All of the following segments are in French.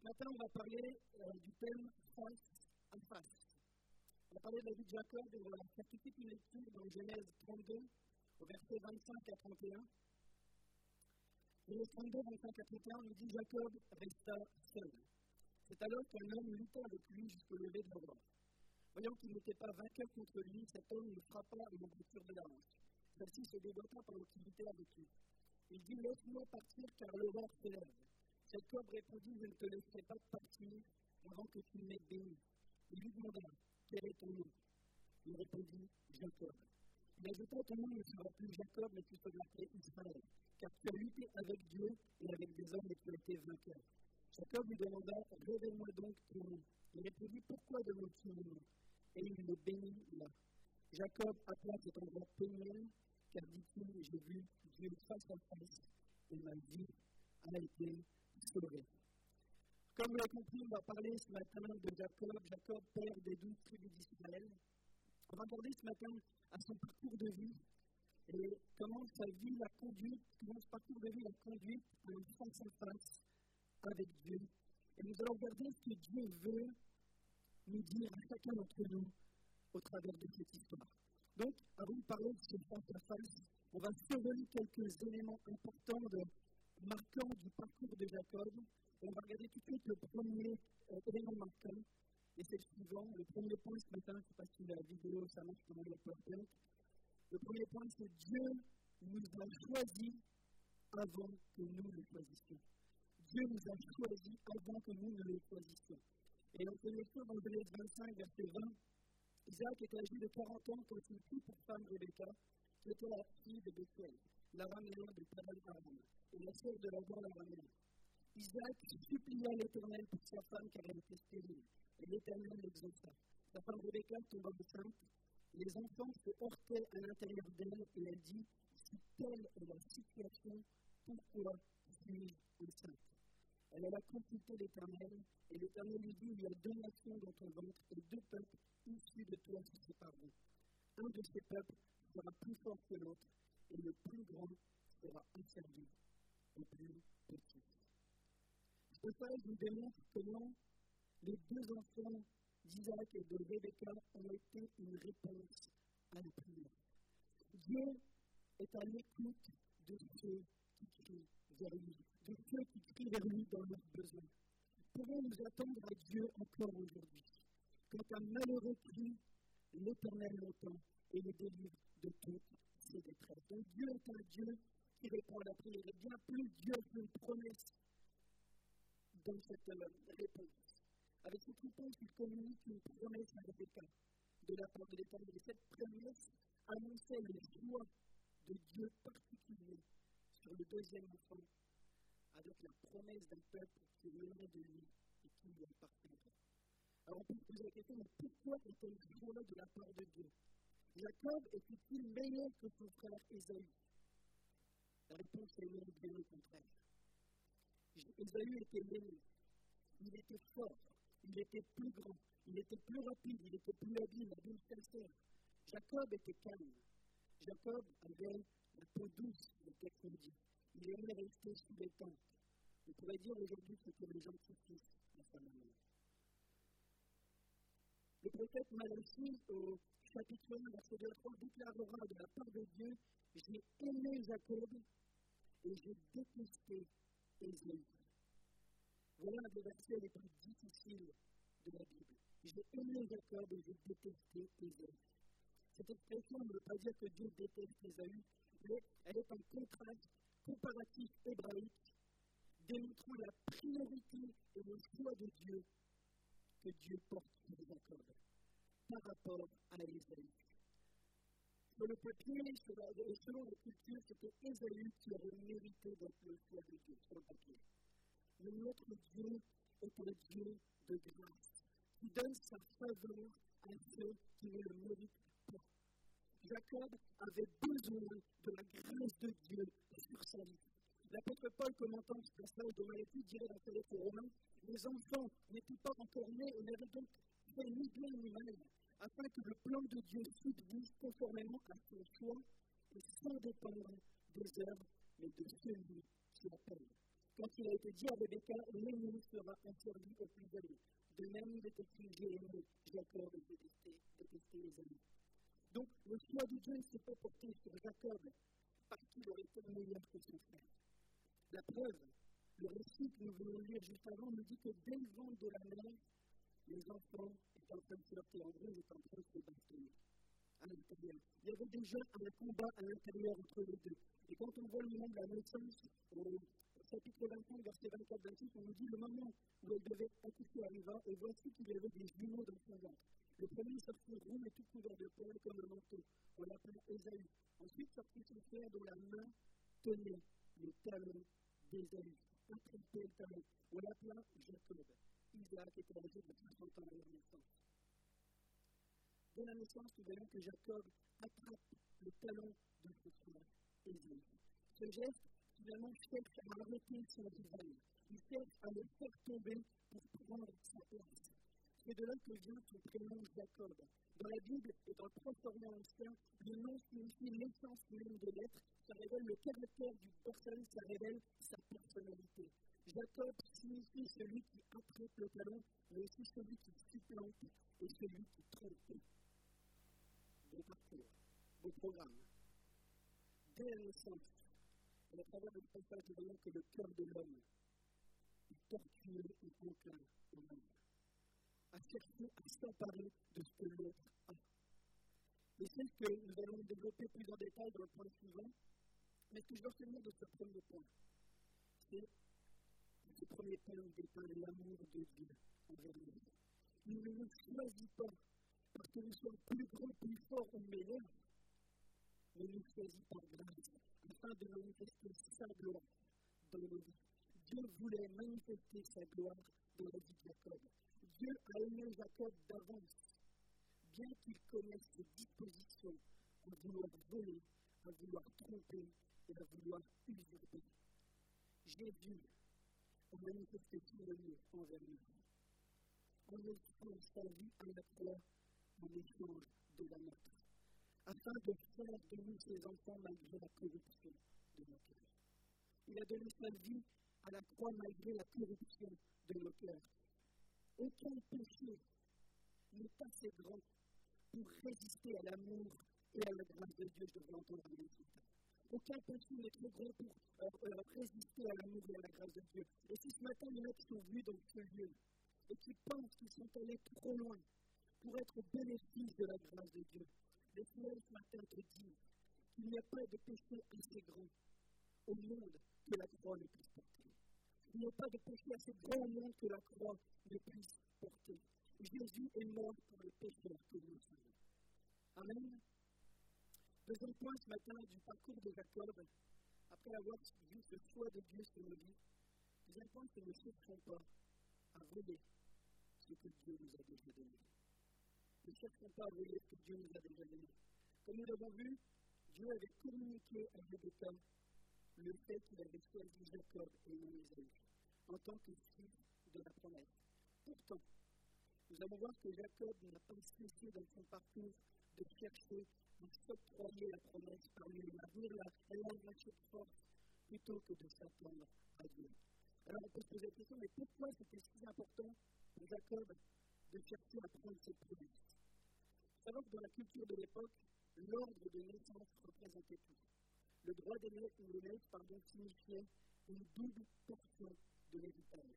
matin, on va parler du thème face à face. On va parler de la vie de Jacob et on va faire tout de suite une lecture dans Genèse 32, au verset 25 à 31. Genèse 32, 25 à 31, on nous dit Jacob resta seul. C'est alors qu'un homme lutta avec lui jusqu'au lever de l'aurore. Voyant qu'il n'était pas vainqueur contre lui, cet homme le frappa une bouture de la hanche. Celle-ci se déboîta pendant qu'il luttait avec lui. Il dit laisse-moi partir car l'aurore se lève. Jacob répondit je ne te laisserai pas partir avant que tu m'aies béni. Il lui demanda quel est ton nom. Il répondit Jacob. Il ajouta ton nom ne sera plus Jacob mais tu seras appelé Israël. Car tu as lutté avec Dieu et avec des hommes et tu as été vainqueur. Jacob lui demanda révèle-moi donc ton nom. Il répondit pourquoi demandes-tu mon nom. Et il le bénit là. Jacob appela cet endroit Péniel, car dit-il, j'ai vu Dieu face à face, et ma vie a été sauvée. Comme vous l'avez compris, on va parler ce matin de Jacob. Jacob, père des 12 tribus d'Israël. On va regarder ce matin à son parcours de vie, et comment sa vie l'a conduit, comment ce parcours de vie l'a conduit à une face à face avec Dieu. Et nous allons regarder ce que Dieu veut nous dire à chacun d'entre nous au travers de cette histoire. Donc, avant de parler de ce face à face, on va survoler quelques éléments importants marquants du parcours de Jacob. Et on va regarder tout de suite le premier élément marquant, et c'est le suivant. Le premier point ce matin, je ne sais pas si la vidéo ça marche pendant le PowerPoint. Le premier point, c'est Dieu nous a choisis avant que nous le choisissions. Dieu nous a choisis avant que nous ne le choisissions. Et dans une lecture dans Genèse 25, verset 20, Isaac était âgé de 40 ans quand il prit pour femme Rebecca, qui était la fille de Bethuel, l'araméen de Padan-Aram, et la sœur de Laban l'araméen. Isaac supplia l'Éternel pour sa femme car elle était stérile, et l'Éternel l'exauça. Sa femme Rebecca tomba enceinte, les enfants se heurtaient à l'intérieur d'elle, et elle dit si telle est la situation, pourquoi suis-je enceinte? Elle alla consulter l'Éternel, et l'Éternel lui dit il y a 2 nations dans ton ventre, et 2 peuples issus de toi se sépareront. Un de ces peuples sera plus fort que l'autre, et le plus grand sera asservi au plus petit. Ce passage nous démontre comment les 2 enfants d'Isaac et de Rebecca ont été une réponse à la prière. Dieu est à l'écoute de ceux qui crient vers lui, de ceux qui crient vers lui dans leurs besoins. Pouvons-nous attendre à Dieu encore aujourd'hui? Quand un malheureux crie, l'Éternel l'entend et le délivre de toutes ses détresses. Donc Dieu est un Dieu qui répond à la prière. Et bien plus, Dieu fait une promesse dans cette réponse. Avec cette réponse, il communique une promesse à Rebecca de la part de l'Éternel. Et cette promesse annonçait le choix de Dieu particulier sur le 2e enfant, avec la promesse d'un peuple qui viendrait de lui et qui lui appartiendrait. Alors on peut se poser la question, mais pourquoi est-elle choix de la part de Dieu? Jacob était-il meilleur que son frère Ésaü? La réponse est non, bien au contraire. Ésaü était l'aîné, il était fort, il était plus grand, il était plus rapide, il était plus habile sincère. Jacob était calme. Jacob avait la peau douce, le texte nous dit. Il aimait rester sous les tentes. On pourrait dire aujourd'hui que c'était le gentil fils de sa maman. Le prophète Malachie, au chapitre 1, verset 2 à 3, déclarera de la part de Dieu j'ai aimé Jacob et j'ai détesté Ésaü. Voilà un des versets les plus difficiles de la Bible. J'ai aimé Jacob et j'ai détesté Ésaü. Cette expression ne veut pas dire que Dieu déteste Ésaü, mais elle est un contraste comparatif hébraïque démontrant la priorité et le choix de Dieu que Dieu porte sur Jacob par rapport à Ésaü. Sur le papier, selon la culture, c'était Ésaü qui aurait mérité d'être le choix de Dieu sur le papier. Mais notre Dieu est un Dieu de grâce, qui donne sa faveur à ceux qui ne le méritent pas. Jacob avait besoin de la grâce de Dieu sur sa vie. L'apôtre Paul, commentant ce passage de Malachie, dirait dans sa lettre aux Romains, les enfants n'étaient pas encore nés et n'avaient donc fait ni bien ni mal, afin que le plan de Dieu subsiste conformément à son choix et sans dépendre des œuvres, mais de celui qui appelle. quand il a été dit à Rebecca, l'aîné sera interdit au plus âgé. De même, il est écrit, j'ai aimé Jacob et détesté les amis. Donc, le choix de Dieu ne s'est pas porté sur Jacob parce qu'il aurait été meilleur que son frère. La preuve, le récit que nous venons de lire juste avant nous dit que dès le ventre de la mère, les enfants étaient en train de flirter, en gros, ils étaient en train de se bastonner à l'intérieur. Il y avait déjà un combat à l'intérieur entre les deux. Et quand on voit le moment de la naissance, au chapitre 25, verset 24-26, on nous dit le moment où elle devait accoucher arriva, et voici qu'il y avait des jumeaux dans son ventre. Le premier sortit roux et tout couvert de poils comme un manteau. On l'appela Ésaü. Ensuite sortit son frère dont la main tenait le talon d'Ésaü. Attrapait le talon. On l'appela Jacob. Isaac était âgé de 60 ans à leur naissance. Dès la naissance, nous voyons que Jacob attrape le talon de son frère Ésaü. Ce geste, finalement, cherche à arrêter son rival. Il cherche à le faire tomber pour prendre sa place. C'est de là que vient son prénom Jacob. Dans la Bible et dans le Proche-Orient ancien, le nom signifie l'essence même de l'être. Ça révèle le caractère du personne, ça révèle sa personnalité. Jacob signifie celui qui attrape le talon, mais aussi celui qui supplante et celui qui trompe. Bon parcours, beau programme. Dès la naissance, et à travers le passage, nous voyons que le cœur de l'homme est tortueux et enclin au mal, à chercher à s'emparer de ce que l'autre a. Et c'est ce que nous allons développer plus en détail dans le point suivant. Mais ce que je veux retenir de ce premier point, c'est ce premier point où dépeint l'amour de Dieu envers nous. Il ne nous choisit pas parce que nous sommes plus grands, plus forts ou meilleurs, mais nous choisit par grâce, afin de manifester sa gloire dans nos vies. Dieu voulait manifester sa gloire dans la vie de Jacob. Dieu a aimé Jacob d'avance, bien qu'il connaisse ses dispositions à vouloir voler, à vouloir tromper et à vouloir usurper. Jésus a manifesté son amour envers nous, en offrant sa vie à la croix en échange de la nôtre, afin de faire de nous ses enfants malgré la corruption de nos cœurs. Il a donné sa vie à la croix malgré la corruption de nos cœurs. Aucun péché n'est assez grand pour résister à l'amour et à la grâce de Dieu, je devrais entendre un message. Aucun péché n'est trop grand pour résister à l'amour et à la grâce de Dieu. Et si ce matin, il y en a qui sont venus dans ce lieu et qui pensent qu'ils sont allés trop loin pour être au bénéfice de la grâce de Dieu, laisse-moi ce matin te dire qu'il n'y a pas de péché assez grand au monde que la croix ne puisse porter. Il n'y a pas de péché assez grand au monde que la croix ne puisse porter. Jésus est mort pour les pécheurs que nous sommes. Amen. Deuxième point ce matin du parcours de Jacob, après avoir vu ce choix de Dieu sur nos vies, deuxième point, c'est ne cherchons pas à voler ce que Dieu nous a déjà donné. Ne cherchons pas à voler ce que Dieu nous a déjà donné. Comme nous l'avons vu, Dieu avait communiqué à Rebecca le fait qu'il avait choisi Jacob et non Ésaü en tant que fils de la promesse. Pourtant, nous allons voir que Jacob n'a pas cessé dans son parcours de chercher à s'octroyer la promesse parmi les navires, elle a lâché de force plutôt que de s'attendre à Dieu. Alors on peut se poser la question, mais pourquoi c'était si important pour Jacob de chercher à prendre cette promesse? Savons que dans la culture de l'époque, l'ordre de naissance représentait tout. Le droit de naître signifiait une double portion de l'héritage.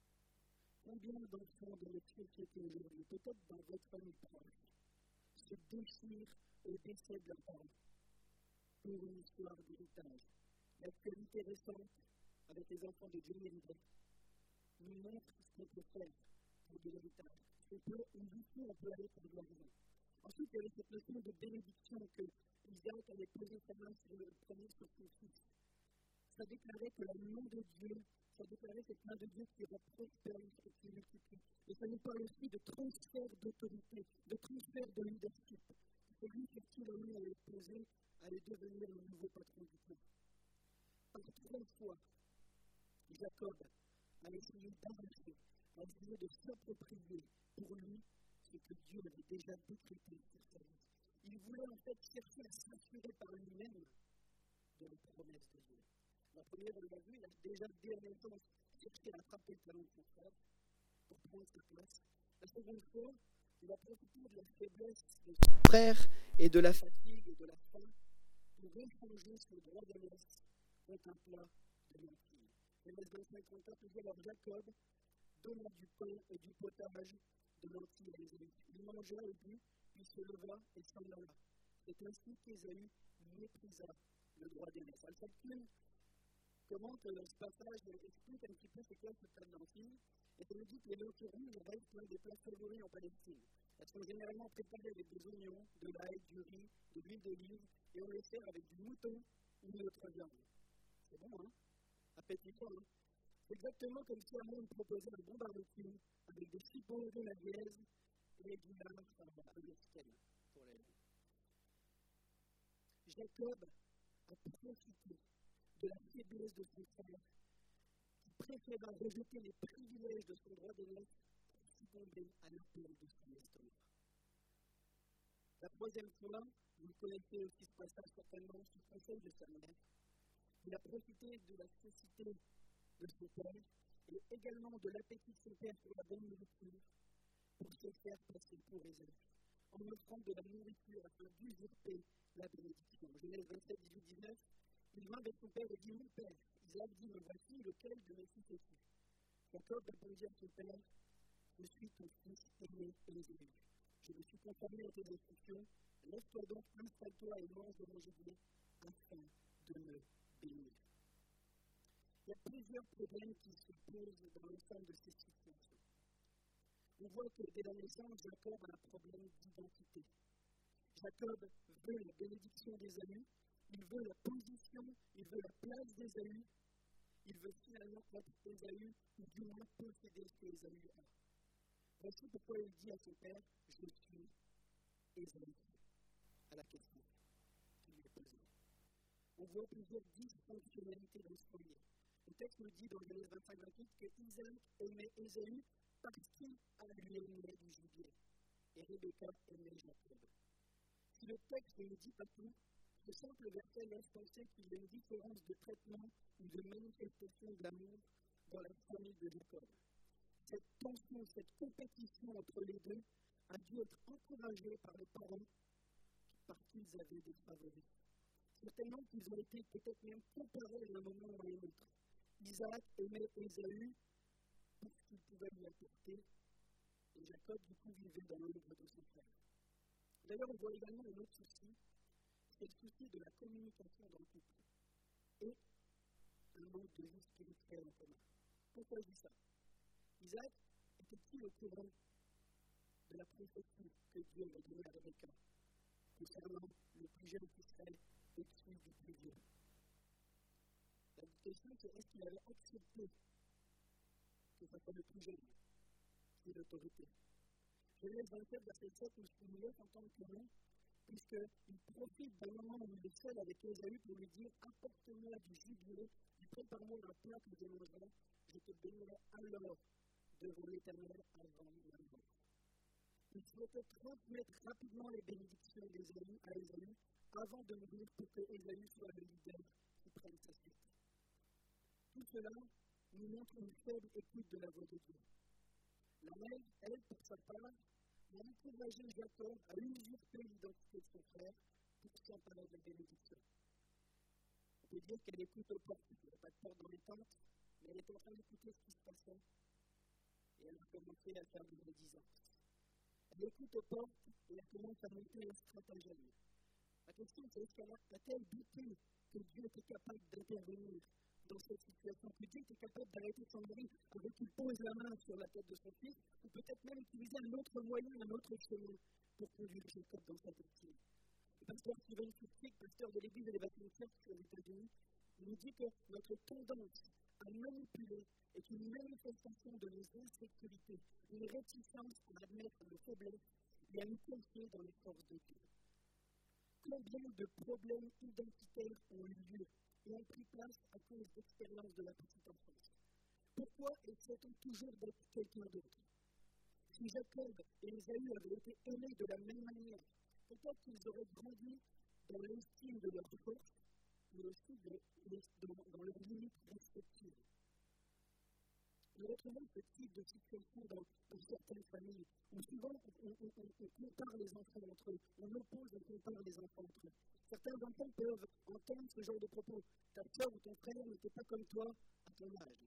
Combien d'enfants dans notre société aujourd'hui, peut-être dans votre famille proche, se déchirent au décès de leurs parents pour une histoire d'héritage? L'actualité récente, avec les enfants de Johnny Hallyday, nous montre ce qu'on peut faire pour de l'héritage. Où on peut aller pour de l'argent. Ensuite, il y avait cette notion de bénédiction que Isaac avait posé sa main sur le premier sur son fils. Ça déclarait que la main de Dieu, ça déclarait cette main de Dieu qui prospère et qui multiplie. Et ça nous parle aussi de transfert d'autorité, de transfert de leadership. Celui sur qui la main allait poser allait devenir le nouveau patron du clan. Par 3 fois, Jacob a essayé d'arracher, a essayé de s'approprier pour lui ce que Dieu avait déjà décrété sur sa vie. Il voulait en fait chercher à s'assurer par lui-même de la promesse de Dieu. La première, on l'a vu, il a déjà dès la naissance cherché à attraper le talon de son frère pour prendre sa place. La seconde fois, il a profité de la faiblesse de son frère et de la fatigue et de la faim pour échanger son droit d'aînesse contre un plat de lentilles. Genèse 25-34 nous dit alors Jacob donna du pain et du potage de lentilles à Ésaü. Il mangea et but, puis se leva et s'en alla. C'est ainsi qu'Ésaü méprisa le droit d'aînesse. Al-Fakir commente ce passage et explique un petit peu ce qu'est ce plat de lentilles. Et ça nous dit que les lentilles rouges restent l'un des plats favoris en Palestine. Elles sont généralement préparées avec des oignons, de l'ail, du riz, de l'huile d'olive, et on les sert avec du mouton ou une autre viande. C'est bon, hein? Appétissant, hein? C'est exactement comme si un monde proposait un bon barbecue avec des chipots de la biaise et du lard américaine pour les. Jacob a profité de la faiblesse de son frère qui préféra rejeter les privilèges de son droit d'aînesse pour succomber à l'appel de son estomac. La troisième fois, vous connaissez aussi ce passage certainement sous conseil de sa mère. Il a profité de la cécité de son père et également de l'appétit de son père pour la bonne nourriture pour se faire passer pour Ésaü, en offrant de la nourriture afin d'usurper la bénédiction. Genèse 27, 18, 19, il vint vers son père et dit, mon père, Isaac dit, me voici, lequel de mes fils es-tu? Jacob répondit à son père, je suis ton fils aimé Ésaü. Je me suis conformé à tes instructions, lève-toi donc, installe-toi et mange de mon gibier, afin de me bénir. Il y a plusieurs problèmes qui se posent dans l'ensemble de ces situations. On voit que dès la naissance, Jacob a un problème d'identité. Jacob veut la bénédiction d'Ésaü, il veut la position, il veut la place d'Ésaü, il veut finalement être Ésaü, ou du moins posséder ce qu'Ésaü a. Voici pourquoi il dit à son père, je suis Ésaü, à la question qui lui est posée. On voit plusieurs dysfonctionnalités dans ce foyer. Le texte nous dit dans Genèse 25-28 que Isaac aimait Ésaü parce qu'il lui aimait du gibier. Et Rebecca aimait Jacob. Si le texte ne nous dit pas tout, ce simple verset laisse penser qu'il y a une différence de traitement ou de manifestation d'amour dans la famille de Jacob. Cette tension, cette compétition entre les deux a dû être encouragée par les parents parce qu'ils avaient des favoris. Certainement qu'ils ont été peut-être même comparés à un moment ou à un autre. Isaac aimait Ésaü pour ce qu'il pouvait lui apporter, et Jacob, du coup, vivait dans l'ombre de son frère. D'ailleurs, on voit également un autre souci, c'est le souci de la communication dans le couple, et un manque de vie spirituelle en commun. Pourquoi je dis ça? Isaac était-il au courant de la prophétie que Dieu avait donnée à Rebecca concernant le plus jeune qui serait au-dessus du plus vieux? La question, c'est est-ce qu'il avait accepté que ce soit le plus jeune qui ait l'autorité? Genèse 27, verset 7, nous laisse entendre que non, puisqu'il profite d'un moment où il est seul avec Ésaü pour lui dire « Apporte-moi du gibier, et prépare-moi un plat que je mangerai, je te bénirai alors devant l'Éternel avant ma mort. » Il souhaitait transmettre rapidement les bénédictions d'Ésaü à Ésaü avant de mourir pour que Ésaü soit le leader qui prenne sa suite. Tout cela nous montre une faible écoute de la voix de Dieu. La mère, elle, pour sa part, a encouragé Jacob à usurper l'identité de son frère pour s'emparer de la bénédiction. On peut dire qu'elle écoute aux portes. Il n'y a pas de porte dans les tentes, mais elle est en train d'écouter ce qui se passait. Et elle a commencé à faire des médisances. Elle écoute aux portes et elle commence à monter un stratagème. La question, c'est est-ce qu'elle a-t-elle douté que Dieu était capable d'intervenir dans cette situation, que Dieu était capable d'arrêter son mari avant qu'il pose la main sur la tête de son fils, ou peut-être même utiliser un autre moyen, un autre chemin pour conduire Jacob dans sa destinée. Le pasteur Steven Furtick, pasteur de l'église de l'Évangile Church aux États-Unis, nous dit que notre tendance à manipuler est une manifestation de nos insécurités, une réticence à admettre nos faiblesses et à nous confier dans les forces de Dieu. Combien de problèmes identitaires ont eu lieu et ont pris place à cause d'expériences de la petite enfance? Pourquoi essaie-t-on toujours d'être quelqu'un d'autre? Si Jacob et Ésaü avaient été aimés de la même manière, peut-être qu'ils auraient grandi dans l'estime de leur force mais aussi dans leurs limites respectives. Nous retrouvons ce type de situation dans certaines familles, où souvent on compare les enfants entre eux, on oppose et compare les enfants entre eux. Certains enfants peuvent entendre ce genre de propos. Ta soeur ou ton frère n'était pas comme toi à ton âge.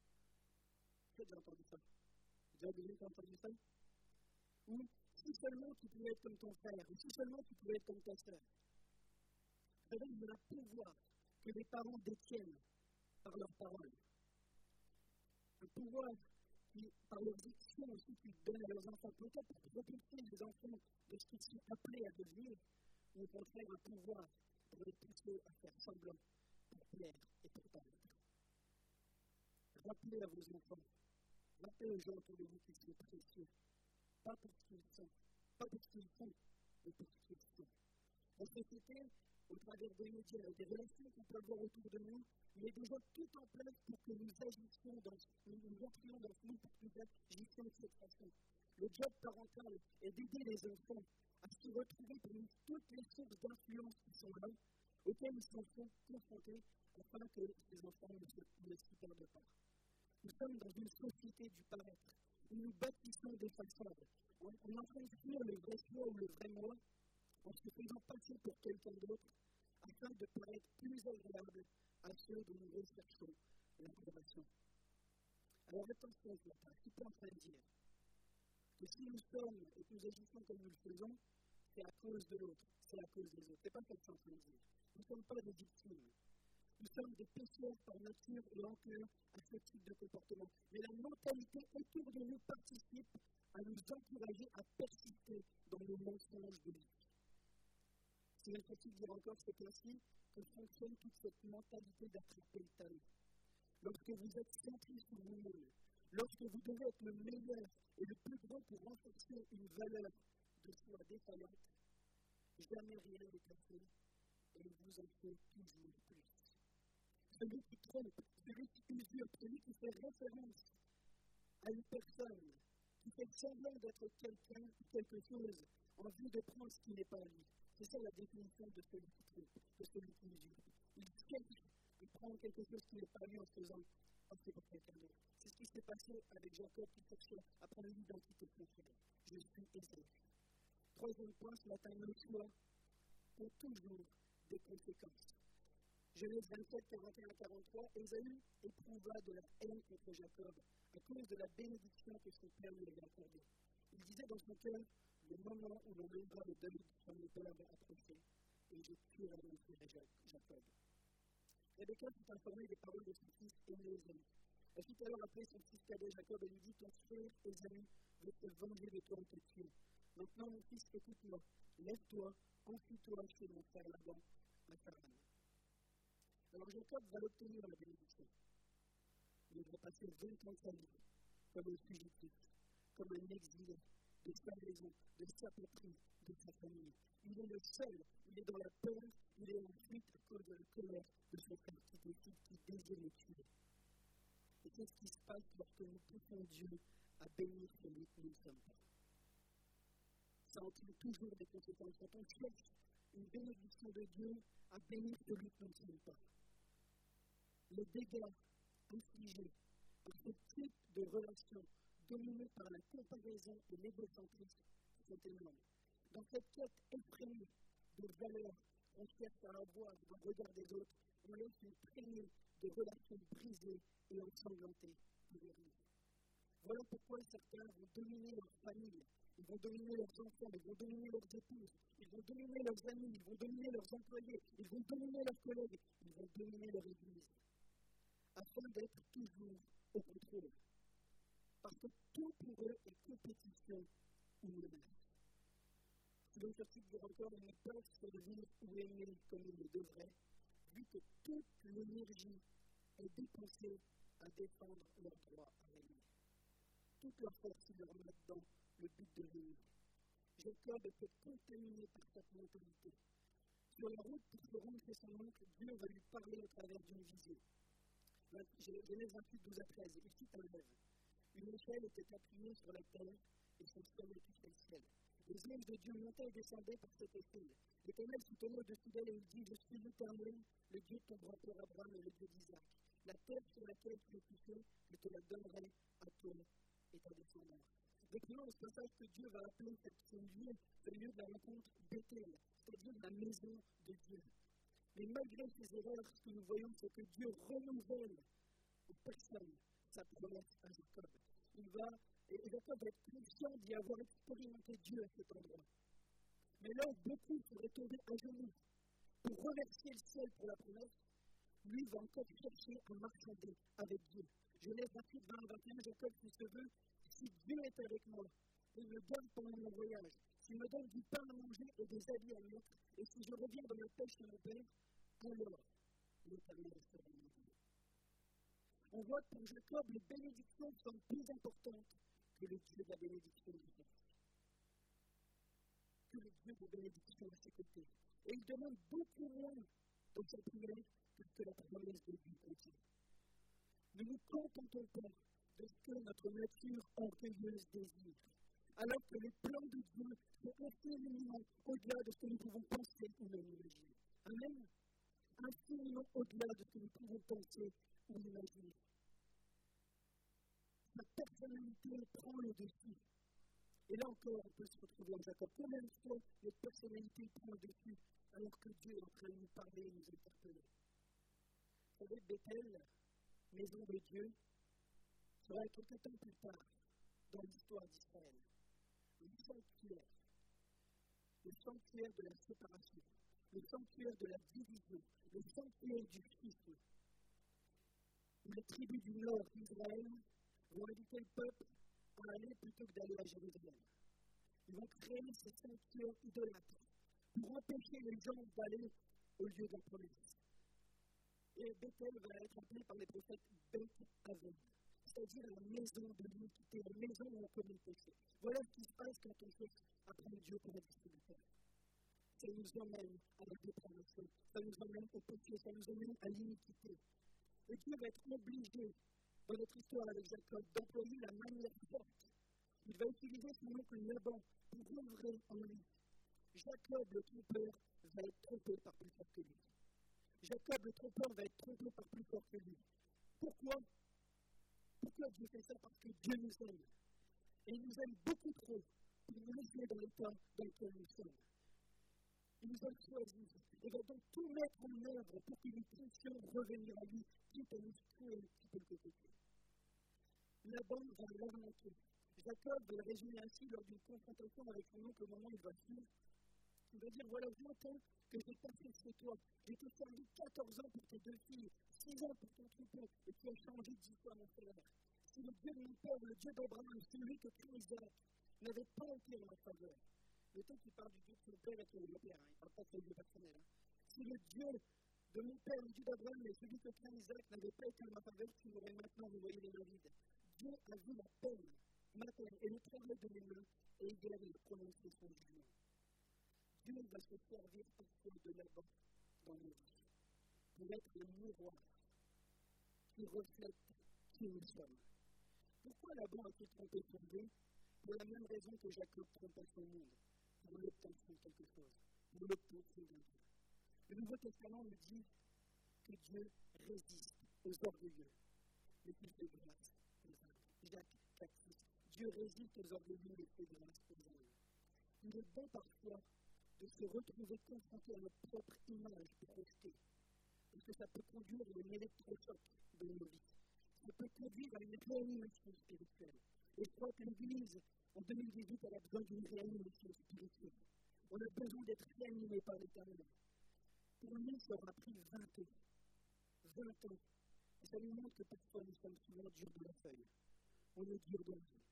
J'ai déjà entendu ça. Vous avez déjà entendu ça? Ou si seulement tu pouvais être comme ton frère, ou si seulement tu pouvais être comme ta sœur. Vous savez, il y a un pouvoir que les parents détiennent par leurs paroles. Un pouvoir qui, par leurs actions aussi, qu'ils donnent à leurs enfants, peut-être pour propulser les enfants de ce qu'ils sont appelés à devenir, ou au contraire un pouvoir pour les pousser à faire semblant, pour plaire et pour paraître. Rappelez à vos enfants, rappelez aux gens autour de vous qu'ils sont précieux, pas pour ce qu'ils sont, pas pour ce qu'ils font, mais pour ce qu'ils sont. En société, au travers des médias et des relations qu'on peut avoir autour de nous, il est déjà tout en place pour que nous agissions nous entrions dans ce monde, pour que nous agissions de cette façon. Le job parental est d'aider les enfants à se retrouver parmi toutes les sources d'influence qui sont là, auxquelles ils sont confrontés, afin que ces enfants ne s'y perdent pas. Nous sommes dans une société du paraître, où nous bâtissons des façades. On est en train de fuir le vrai soi ou le vrai moi, en se faisant passer pour quelqu'un d'autre, afin de paraître plus agréable à ceux dont nous recherchons l'approbation. Alors attention ce matin, je suis pas en train de dire que si nous sommes et que nous agissons comme nous le faisons, c'est à cause de l'autre, c'est à cause des autres. C'est pas ça que je suis en train de dire. Nous ne sommes pas des victimes. Nous sommes des pécheurs par nature et enclins à ce type de comportement. Mais la mentalité autour de nous participe à nous encourager à persister dans nos mensonges de vie. Si je peux dire encore, c'est ainsi que fonctionne toute cette mentalité d'attraper le talent. Lorsque vous êtes centré sur vous-même, lorsque vous devez être le meilleur et le plus grand pour renforcer une valeur de soi défaillante, jamais rien n'est assez et il vous en faut toujours plus. Celui qui trompe, celui qui usurpe, celui qui fait référence à une personne, qui fait semblant d'être quelqu'un ou quelque chose en vue de prendre ce qui n'est pas lui. C'est ça la définition de celui qui trompe, de celui qui usurpe. Il cherche à prendre quelque chose qui n'est pas lui en se faisant passer pour quelqu'un d'autre. C'est ce qui s'est passé avec Jacob qui cherchait à prendre l'identité foncière. Je suis Ésaü. Troisième point, ce matin, nos choix ont toujours des conséquences. Genèse 27, 41-43, Ésaü éprouva de la haine contre Jacob à cause de la bénédiction que son père lui avait accordée. Il disait dans son cœur, le moment où l'on lèvera le deuil sur mon père va approcher, et je tuerai mon frère Jacob. Rebecca s'est informée des paroles de son fils aîné Ésaü. Elle fit alors appeler son fils cadet Jacob et lui dit, ton frère Ésaü veut se venger de toi en te tuant. Maintenant, mon fils, écoute-moi, lève-toi, enfuis-toi chez mon frère Laban, à Charan. Alors Jacob va l'obtenir la bénédiction. Il va passer 20 ans de sa vie comme un fugitif, comme un exilé de sa maison, de sa patrie, de sa famille. Il est le seul, il est dans la peur, il est en fuite à cause de la colère de son frère qui désire le tuer. Et qu'est-ce qui se passe lorsque nous poussons Dieu à bénir celui que nous ne sommes pas? Ça entraîne toujours des conséquences. Quand on cherche une bénédiction de Dieu à bénir celui que nous ne sommes pas, les dégâts infligés par ce type de relation dominée par la comparaison et l'égocentrisme sont énormes. Dans cette quête effrénée de valeurs qu'on cherche à avoir dans le regard des autres, on laisse une traînée de relations brisées et ensanglantées derrière nous. Voilà pourquoi certains vont dominer leur famille, ils vont dominer leurs enfants, ils vont dominer leurs épouses, ils vont dominer leurs amis, ils vont dominer leurs employés, ils vont dominer leurs collègues, ils vont dominer leur église, afin d'être toujours au contrôle. Parce que tout pour eux est compétition ou menace. Si dans ce type de record, ils ne peuvent servir ou aimer comme ils le devraient, vu que toute l'énergie est dépensée à défendre leur droit à régner. Toute leur force, ils leur mettent dans le but de venir. Jacob était contaminé par cette mentalité. Sur la route pour se rendre chez son oncle, Dieu va lui parler au travers d'une vision. Genèse 28, 12 à 13, ici un rêve. Une échelle était appuyée sur la terre et son sommet touchait le ciel. Les anges de Dieu montaient et descendaient par cette échelle. L'Éternel se tenait au-dessus d'elle et il dit, je suis l'Éternel, le Dieu de ton grand-père Abraham et le Dieu d'Isaac. La terre sur laquelle tu es couché, je te la donnerai à toi et ta descendance. Découvrons dans ce passage que Dieu va appeler ce lieu de la rencontre Bethel, c'est-à-dire la maison de Dieu. Mais malgré ces erreurs, ce que nous voyons, c'est que Dieu renouvelle aux personnes sa promesse à Jacob. Et Jacob va être conscient d'y avoir expérimenté Dieu à cet endroit. Mais là où beaucoup seraient tombés à genoux pour remercier le ciel pour la promesse, lui va encore chercher à marchander avec Dieu. Genèse 28, 20 à 21, Jacob fit ce vœu, si Dieu est avec moi, il me donne pendant mon voyage, s'il me donne du pain à manger et des habits à mettre, et si je reviens de ma pêche chez mon père, alors l'Éternel sera mon Dieu. On voit que pour Jacob, les bénédictions sont plus importantes que le Dieu de la bénédiction du Père. Que le Dieu de bénédiction à ses côtés. Et il demande beaucoup moins dans sa prière que ce que la promesse de Dieu contient. Ne nous contentons pas de ce que notre nature orgueilleuse désire, alors que les plans de Dieu sont infiniment au-delà de ce que nous pouvons penser ou même imaginer. Amen. Infiniment au-delà de ce que nous pouvons penser ou imaginer. Sa personnalité prend le dessus. Et là encore, on peut se retrouver en Jacob. Combien de fois notre personnalité prend le dessus alors que Dieu est en train de nous parler et nous interpeller? Vous savez, Bethel, maison de Dieu, sera quelque temps plus tard dans l'histoire d'Israël. Le sanctuaire de la séparation, le sanctuaire de la division, le sanctuaire du schisme. Les tribus du nord d'Israël vont inviter le peuple à aller plutôt que d'aller à Jérusalem. Ils vont créer ces sanctuaires idolâtres pour empêcher les gens d'aller au lieu de la promesse. Et Bethel va être appelé par les prophètes Beth-Aven, c'est-à-dire la maison de l'iniquité, la maison où on commet le péché. Voilà ce qui se passe quand on cherche à prendre Dieu pour un distributeur. Ça nous emmène à la dépravation, ça nous emmène au péché, ça nous emmène à l'iniquité. Et Dieu va être obligé, dans notre histoire avec Jacob, d'employer la manière forte. Il va utiliser son oncle Laban pour œuvrer en lui. Jacob, le trompeur, va être trompé par plus fort que lui. Jacob, le trompeur, va être trompé par plus fort que lui. Pourquoi Dieu fait ça? Parce que Dieu nous aime. Et il nous aime beaucoup trop pour nous laisser dans l'état dans lequel nous sommes. Il nous a choisis. Il va donc tout mettre en œuvre pour que nous puissions revenir à lui, quitte à nous trouver un petit peu le côté. Laban va l'arnaquer. Jacob va le résumer ainsi lors d'une confrontation avec son oncle au moment où il va fuir. Il va dire, voilà 20 ans que j'ai passé chez toi. J'ai été servi 14 ans pour tes 2 filles, 6 ans pour ton troupeau, et tu as changé 10 fois mon salaire. Si le Dieu de mon père, le Dieu d'Abraham, celui que crie Isaac, n'avait pas été en ma faveur, le temps qu'il parle du Dieu de son père et de son père, il ne parle pas de son Dieu personnel. Si le Dieu de mon père, le Dieu d'Abraham, et celui que crie Isaac, n'avait pas été en ma faveur, tu m'aurais maintenant envoyé les mains vides. Dieu a vu la peine, ma peine, et le travail de mes mains, et il vient de prononcer son jugement. Dieu va se servir parfois de Laban dans nos vies, pour être le miroir qui reflète qui nous sommes. Pourquoi Laban a-t-il trompé son Dieu? Pour la même raison que Jacob trompa son monde, pour l'obtention de quelque chose, pour l'obtention d'un Dieu. Le Nouveau Testament nous dit que Dieu résiste aux orgueilleux, mais qu'il fait grâce aux humbles. Jacques 4:6. Dieu résiste aux orgueilleux, mais fait grâce aux humbles. Il est bon parfois de se retrouver confronté à notre propre image projetée, parce que ça peut conduire à une électrochoc de nos vies. Ça peut conduire à une réanimation spirituelle. Et je crois que l'Église, en 2018, elle a besoin d'une réanimation spirituelle. On a besoin d'être réanimé par l'Éternel. Pour nous, ça aura pris 20 ans. 20 ans. Et ça nous montre que parfois nous sommes souvent durs de la feuille. On est durs de la vie.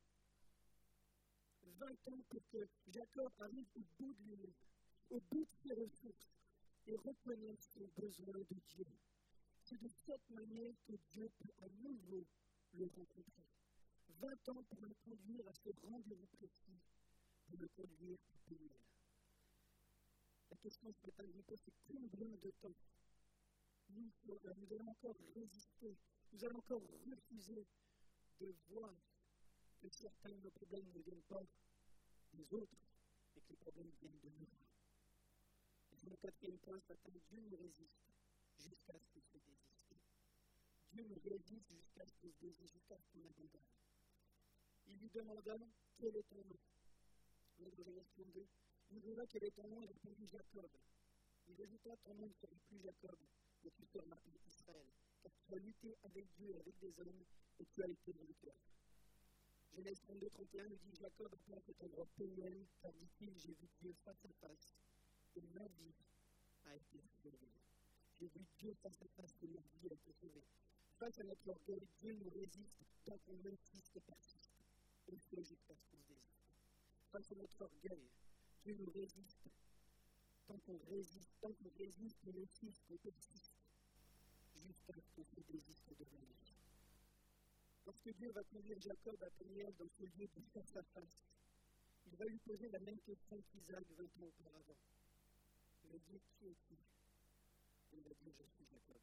20 ans pour que Jacob arrive au bout de lui-même, au bout de ses ressources, et reconnaisse ses besoins de Dieu. C'est de cette manière que Dieu peut à nouveau le rencontrer. 20 ans pour le conduire à ce rendez-vous précis, pour le conduire à Péniel. La question que je me pose, c'est combien de temps nous allons encore résister, nous allons encore refuser de voir que certains de nos problèmes ne viennent pas des autres, les problèmes viennent de nous. Et le quatrième point, ce matin, Dieu nous résiste jusqu'à ce qu'il se désiste. Dieu nous résiste jusqu'à ce qu'il se désiste, jusqu'à ce qu'on abandonne. Il lui demanda quel est ton nom. On est dans Genèse 32. Il lui demanda quel est ton nom, il répondit Jacob. Il résultat, ton nom ne sera plus Jacob, mais tu seras appelé Israël. Car tu as lutté avec Dieu et avec des hommes, et tu as été vainqueur. Genèse 32, 31 nous dit Jacob appela cet endroit Péniel, car dit-il, j'ai vu Dieu face à face, et ma vie a été sauvée. J'ai vu Dieu face à face, et ma vie a été sauvée. Face à notre orgueil, Dieu nous résiste tant qu'on insiste et persiste. Et c'est jusqu'à ce qu'on se désiste. Face à notre orgueil, Dieu nous résiste tant qu'on résiste, on insiste, on persiste, jusqu'à ce qu'on se désiste de lui. Lorsque Dieu va conduire Jacob à Péniel dans ce lieu de face à face, il va lui poser la même question qu'Isaac 20 ans auparavant. Il va dire qui es-tu? Il va dire je suis Jacob.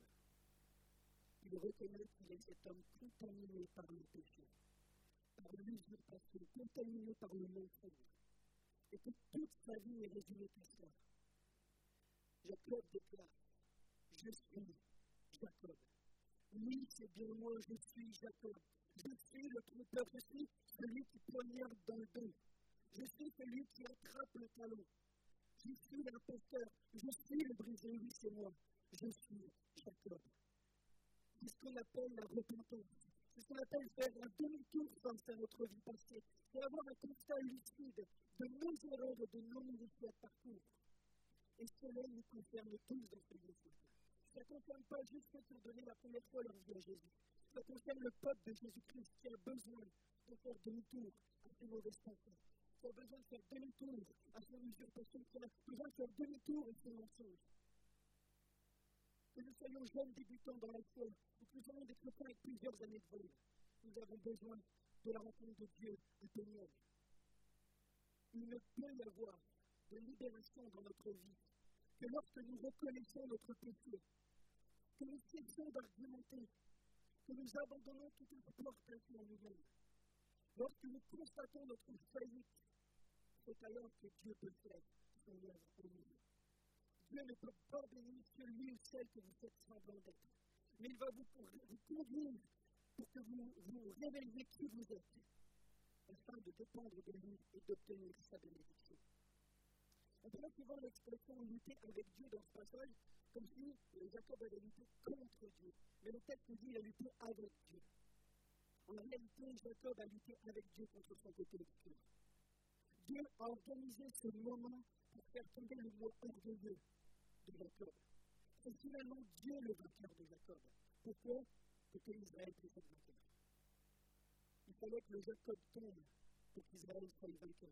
Il reconnaît qu'il est cet homme contaminé par le péché, par l'usurpation, contaminé par le mensonge, et que toute sa vie est résumée à cela. Jacob déclare je suis Jacob. Oui, c'est bien moi, je suis Jacob. Je suis le trompeur, je suis celui qui poignarde dans le dos. Je suis celui qui attrape le talon. Je suis l'imposteur, je suis le brisé, oui, c'est moi. Je suis Jacob. C'est ce qu'on appelle la repentance. C'est ce qu'on appelle faire un demi-tour face à notre vie passée. C'est avoir un constat lucide de nos erreurs et de nos initiés de parcours. Et cela nous concerne tous dans ce lieu. Ça ne concerne pas juste ceux qui ont donné la première fois leur vie à Jésus. Ça concerne le peuple de Jésus-Christ qui a besoin de faire demi-tour à ses mauvaises pensées, qui a besoin de faire demi-tour à son usurpation, qui a besoin de faire demi-tour à ses mensonges. Que nous soyons jeunes débutants dans la foi, ou que nous soyons des chrétiens avec plusieurs années de vie, nous avons besoin de la rencontre de Dieu à Péniel. Il ne peut y avoir de libération dans notre vie que lorsque nous reconnaissons notre péché, que nous cessons d'argumenter, que nous abandonnons toute exportation en nous-mêmes. Lorsque nous constatons notre faillite, c'est alors que Dieu peut faire son œuvre en nous. Dieu ne peut pas bénir celui ou celle que vous faites semblant d'être, mais il va vous conduire pour que vous révéliez qui vous êtes, afin de dépendre de lui et d'obtenir sa bénédiction. On pourrait souvent l'expression lutter avec Dieu dans ce passage, comme si Jacob avait lutté contre Dieu. Mais le texte nous dit qu'il a lutté avec Dieu. En réalité, Jacob a lutté avec Dieu contre son côté obscur. Dieu a organisé ce moment pour faire tomber le mot orgueilleux de Jacob. C'est finalement Dieu le vainqueur de Jacob. Pourquoi? Pour que Israël puisse être vainqueur. Il fallait que le Jacob tombe pour qu'Israël soit le vainqueur.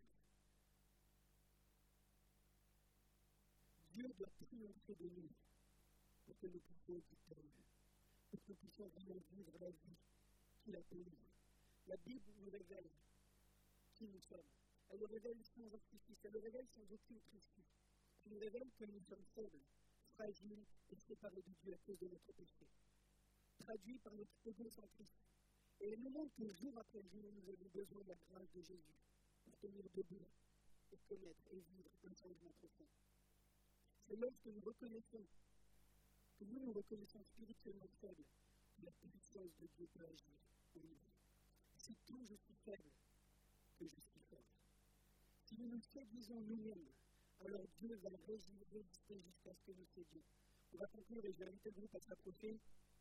Dieu doit triompher de nous pour que nous puissions être victorieux, pour que nous puissions vraiment vivre la vie qu'il a pour nous. La Bible nous révèle qui nous sommes. Elle le révèle sans artifice, elle le révèle sans aucune tricherie. Elle nous révèle que nous sommes faibles, fragiles et séparés de Dieu à cause de notre péché. Traduit par notre égocentrisme. Et elle nous montre que jour après jour, nous avons besoin de la grâce de Jésus pour tenir debout et connaître et vivre un changement profond. C'est lorsque nous reconnaissons que nous reconnaissons spirituellement faibles, que la puissance de Dieu peut agir en nous. C'est quand je suis faible que je suis fort. Si nous nous séduisons nous-mêmes, alors Dieu va résister jusqu'à ce que nous sédions. On va conclure et je vais inviter le groupe à s'approcher.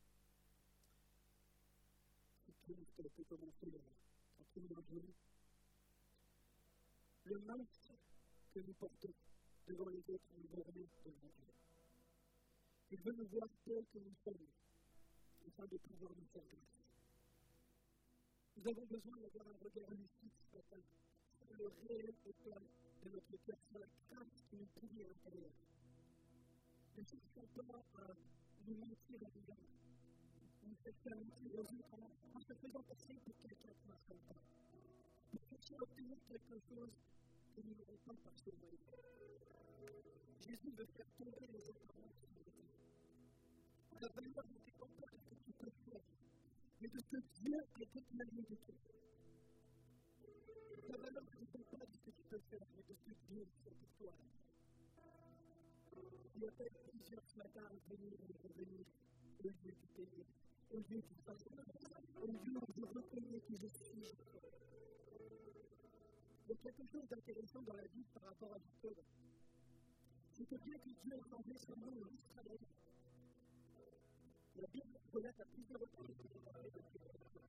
C'est tout ce qu'on peut commencer tranquillement. Le masque que nous portons devant les autres, nous le remettre devant Dieu. Il veut nous voir tels que nous sommes, afin de pouvoir nous faire grâce. Nous avons besoin d'avoir un regard lucide ce matin sur le réel état de notre cœur, sur la crainte qui nous pourrit à l'intérieur. Ne cherchons pas à nous mentir à nous-mêmes, nous cherchons à mentir aux autres en se faisant passer pour quelqu'un qui ne sommes pas. Pour chercher à obtenir quelque chose que nous n'aurons pas par ce moyen. Jésus veut faire tomber les apparences de notre vie. La valeur ne dépend pas de ce que tu peux faire, mais de ce que Dieu a déclaré de toi. La valeur ne dépend pas de ce que tu peux faire, mais de ce Dieu fait pour toi. Tu appelles plusieurs ce matin à venir et revenir au lieu du pays, au lieu du passé, au lieu où je reconnais que je suis. Il y a quelque chose d'intéressant dans la Bible par rapport à Jacob. C'est que bien que Dieu ait changé son nom en Israël, la Bible relate à plusieurs reprises que c'est parlé de Dieu.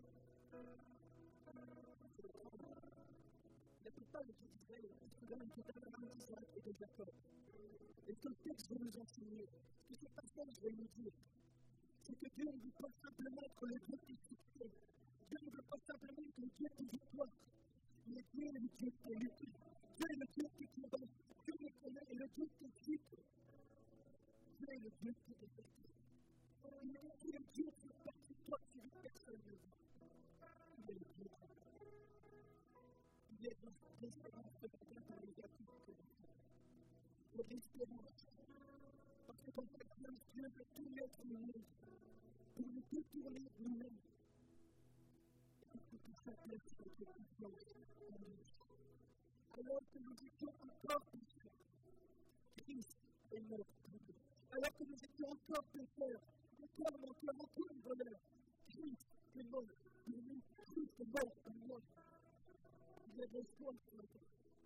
La plupart des Israël se donnent une totale d'Israël et de Jacob. Et ce que le texte veut nous enseigner, ce que ce passage veut nous dire, c'est que Dieu ne veut pas simplement être le Dieu qui succès. Dieu ne veut pas simplement être le Dieu qui victoire. Mais Dieu est le Dieu qui est lutte. Dieu est le Dieu qui combat. Dieu est le Dieu qui existe. Dieu est le Dieu qui déteste. Il est le Dieu qui est parti de toi, tu vis personne ne vit. Il est le Dieu qui est. Il est l'espérance de quelqu'un dans les actifs que vous faites. Il est l'espérance. Parce que dans cette place, Dieu veut tout mettre au monde pour nous détourner nous-mêmes. Et pour que ça place notre confiance en lui. Alors que nous étions encore pécheurs, Christ est mort pour nous. Alors que nous étions encore pécheurs, encore bonheur, Christ est mort pour nous. Christ est mort pour moi. Il y a des choses pour nous.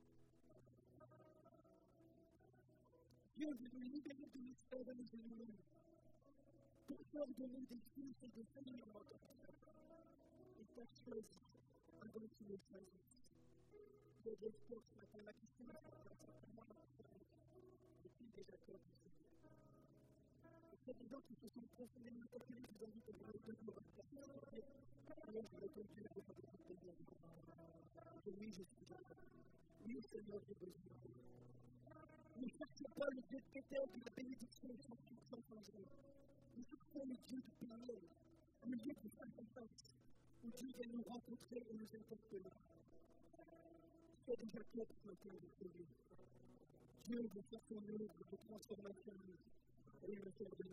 Dieu veut nous libérer de l'esclavage de nous-mêmes. Pour faire de nous des fils et des filles en notre cœur. Et ça choisit avant que tu le choisisses. Il y a des choses ce matin, la question est simplement depuis déjà comme ici. Il y a des gens qui se sont profondément calculés, je vous invite à vous lever pour votre personne. Alors je vais continuer à vous dire que oui, je suis là. Oui, Seigneur, j'ai besoin. Ne cherchez pas le Dieu de Péter de la bénédiction sans changer. Nous cherchons le Dieu du Père, le Dieu qui face à face, où Dieu vient nous rencontrer et nous interpeller. C'est déjà clair ce matin de Dieu. Dieu veut faire son œuvre de transformation et le faire de